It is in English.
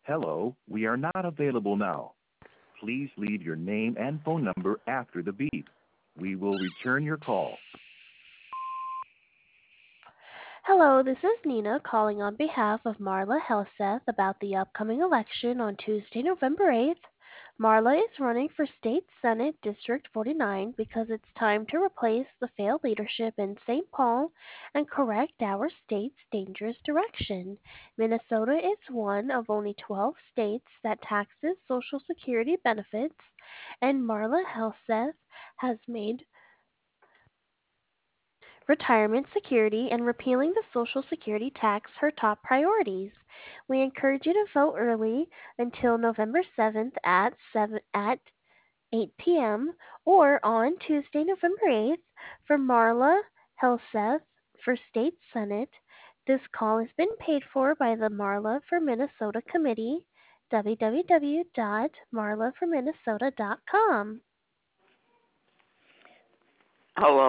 Hello, we are not available now. Please leave your name and phone number after the beep. We will return your call. Hello, this is Nina calling on behalf of Marla Helseth about the upcoming election on Tuesday, November 8th. Marla is running for State Senate District 49 because it's time to replace the failed leadership in St. Paul and correct our state's dangerous direction. Minnesota is one of only 12 states that taxes Social Security benefits, and Marla Helseth has made retirement security and repealing the Social Security tax her top priorities. We encourage you to vote early until November 7th at 8 p.m. or on Tuesday, November 8th for Marla Helseth for State Senate. This call has been paid for by the Marla for Minnesota Committee, www.marlaforminnesota.com. Hello.